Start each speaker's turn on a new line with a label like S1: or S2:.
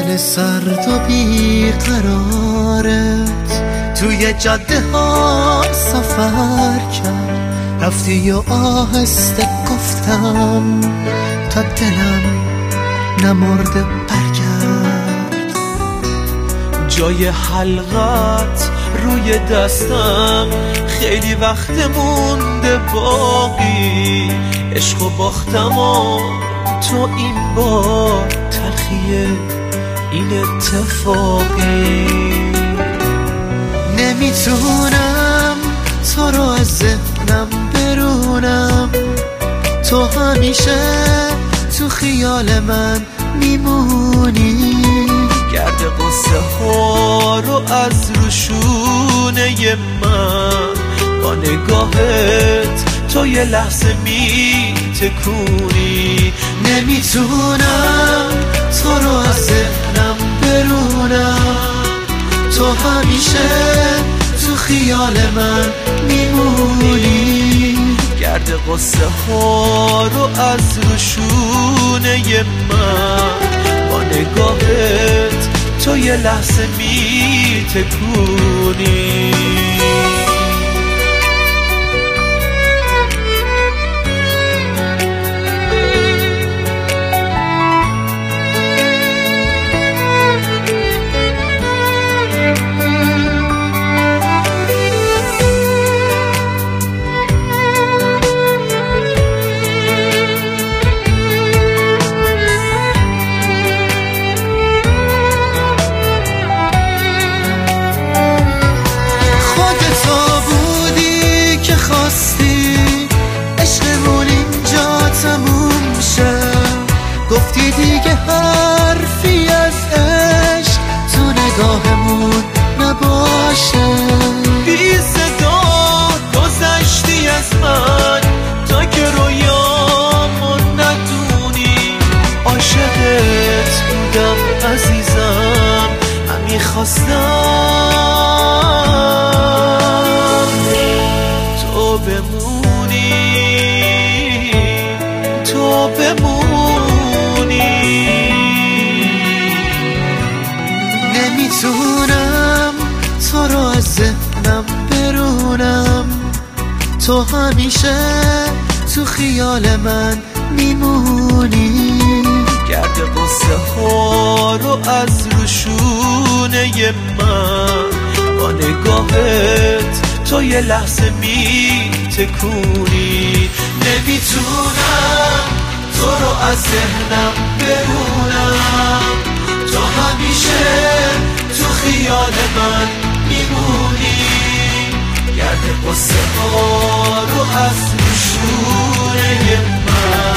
S1: من سرد و بیقرارت توی جاده ها سفر کرد، رفتی و آهسته گفتم تا دلم نمرده برگرد.
S2: جای حلقت روی دستم خیلی وقت مونده باقی، عشق و باختم و تو این بار تلخیه این اتفاقی.
S1: نمیتونم تو رو از ذهنم برونم، تو همیشه تو خیال من میمونی.
S2: گرد قصه ها رو از روشونه من با نگاهت تو یه لحظه میتکونی.
S1: نمیتونم تو رو از ذهنم برونم، تو همیشه تو خیال من میمونی.
S2: گرد قصه ها رو از روشونه من با نگاهت تو یه لحظه میتکونی.
S1: عشقمون اینجا تموم شه، گفتی دیگه حرفی از عشق تو نگاهمون نباشه.
S2: بی صدا گذشتی از من تا که رویامو ندونی. عاشقت بودم عزیزم، همی خواستم تو بمونی، تو بمونی.
S1: نمیتونم تو رو از ذهنم برونم، تو همیشه تو خیال من میمونی.
S2: گرد قصه ها رو از روشونه من با نگاهت تو یه لحظه میتکونی.
S1: نمیتونم تو رو از ذهنم برونم، تو همیشه تو خیال من میمونی. گرد قصه ها رو از روشونه من